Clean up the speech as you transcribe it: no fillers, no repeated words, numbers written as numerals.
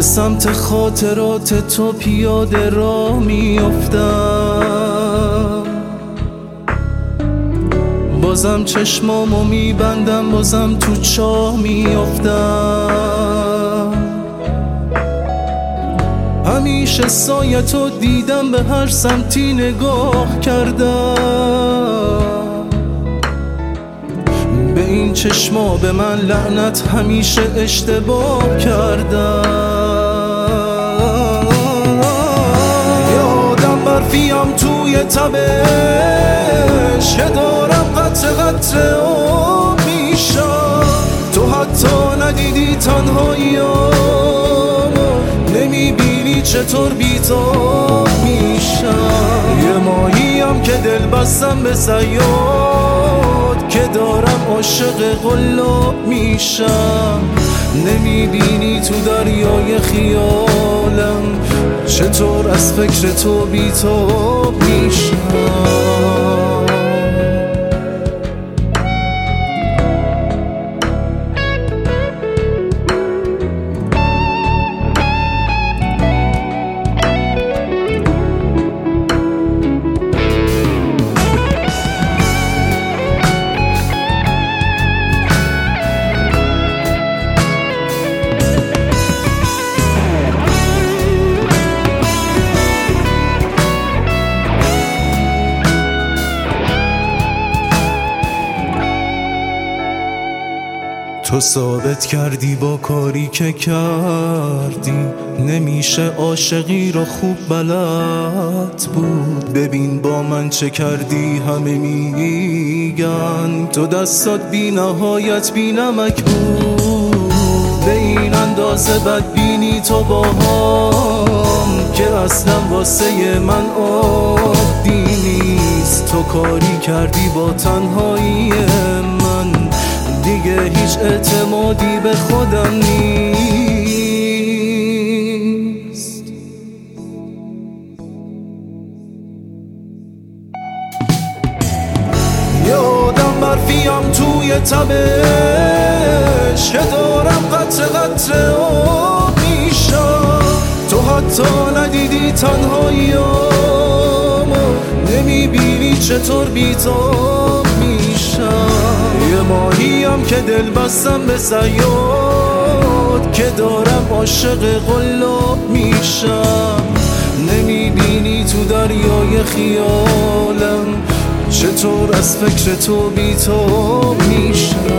سمت خاطرات تو پیاده را میافتم، بازم چشمامو میبندم، بازم تو چاه میافتم. همیشه سایتو دیدم، به هر سمتی نگاه کردم. به این چشما به من لعنت، همیشه اشتباه کردم. یادم برفیم توی تبش که دارم قطره قطره آب میشم. تو حتی ندیدی تنهاییامو، نمیبینی چطور بی‌تاب میشم. یه ماهیم که دل بستم به صیاد، که دارم عاشق قلاب میشم. نمیبینی تو دریای خیالم چطور از فکر تو بی‌تاب میشم. تو ثابت کردی با کاری که کردی، نمیشه عاشقی را خوب بلد بود. ببین با من چه کردی، همه میگن تو دستات بی نهایت بی نمک بود. به این اندازه بدبینی تو با هم که اصلا واسه من عادی نیست. تو کاری کردی با تنهایی من، دیگه هیچ اعتمادی به خودم نیست. یادم برفیم توی تبش که دارم قطره قطره آب میشم. تو حتی ندیدی تنهاییامو، نمیبینی چطور بی‌تاب میشم. یه ماهیم که دل بستم به صیاد، که دارم عاشق قلاب میشم. نمیبینی تو دریای خیالم چطور از فکر تو بی‌تاب میشم.